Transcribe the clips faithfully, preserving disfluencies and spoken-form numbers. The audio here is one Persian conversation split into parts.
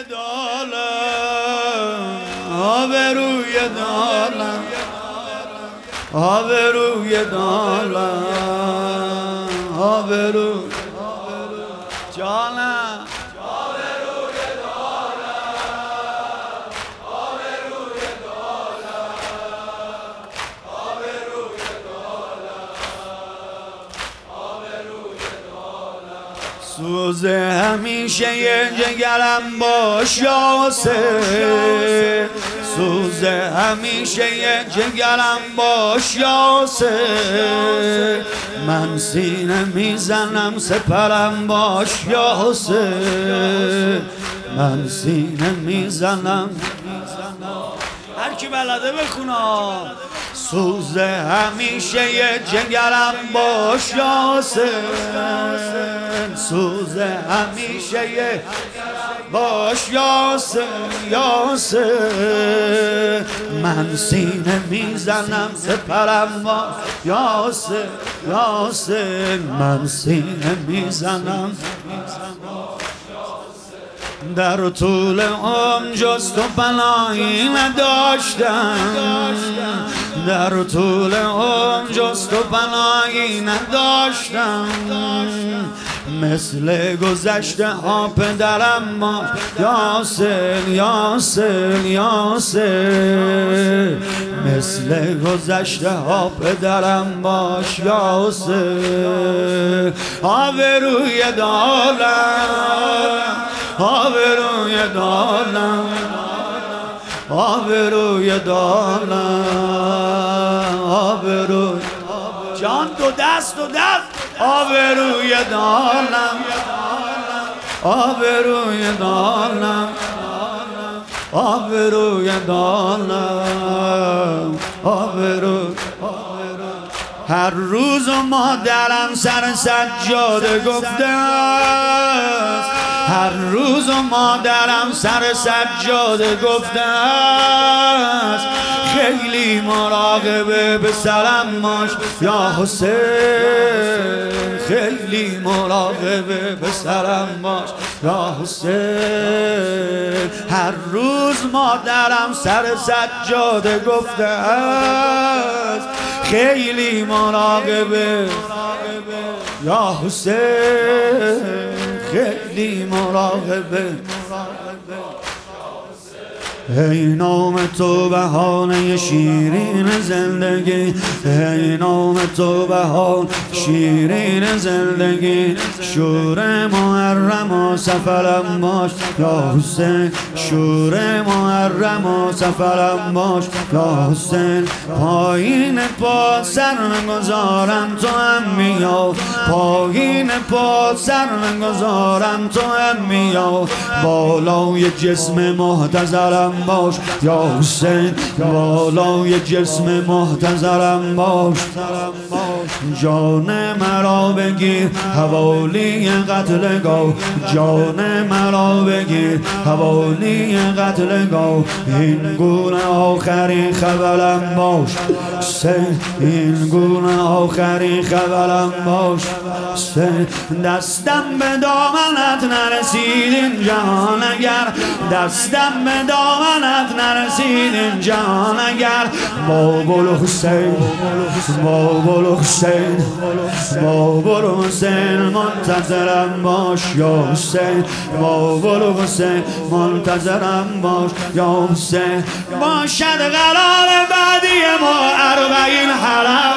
دالم آبروی دالم آبروی دالم آبروی جانم سوز همیشه جگرم باش یاسر سوز همیشه جگرم باش یاسر من سینه میزنم سپرم باش یاسر من سینه میزنم هر کی بلده بخونا سوز همیشه جگرم باش یاسر سوز همیشه باش یاسر یاسر من سینه میزنم سپرم باش یاسر یاسر من سینه میزنم در طول عمر جز تو پناهی نداشتم در طول عمر جز تو پناهی نداشتم مثل گذشته ها پدرم باش یاسر یاسر یاسر مثل گذشته ها پدرم باش یاسر آبروی دارم آبروی دارم آبروی دارم آبروی جان دو دست دو دست آبروی دارم آبروی دارم آبروی دارم آبروی هر روز مادرم سر سجاده گفته است هر روز مادرم سر سجاده گفته است خیلی مراقبه پسرم باش یا حسین خیلی مراقبه پسرم باش یا حسین هر روز مادرم سر سجاده گفته است خیلی مراقبه یا حسین خیلی مراقبه ای نام تو بهانه شیرین زندگی ای نام تو بهانه شیرین زندگی شور محرم و سفرم باش یا حسین شور محرم و سفرم باش یا حسین پایین پا سر گذارم تو هم میا پایین پا سر گذارم تو هم میا بالای جسم محتضرم باش یا حسین بالای جسم محتضرم باش جان مرا بگیر حوالی قتلگاه جان مرا بگیر حوالی قتلگاه این گونه آخرین خبرم باش حسین این گونه آخرین خبرم باش حسین دستم به دامنت نرسید این جهان اگر دستم به دامنت نرسید این جهان اگر بابل حسین بابل حسین بابل حسین منتظرم باش یا حسین بابل حسین منتظرم باش یا حسین باشد قرار بعدی ما اربعین حرم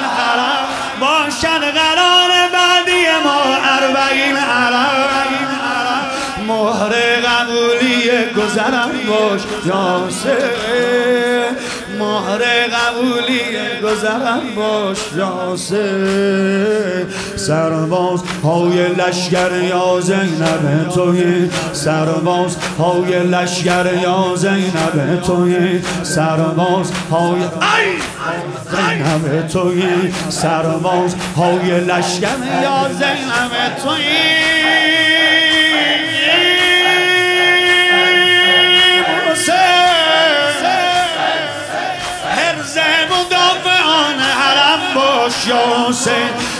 باشد قرار بعدی ما اربعین حرم مهر قبولی گذرم باش یا حسین مهر قبولی گذرم باش یا حسین سرباز های لشگر یا زینب توی سرباز های لشگر یا زینب توی سرباز های زینب توی سرباز های لشگر یا زینب توی یا حسین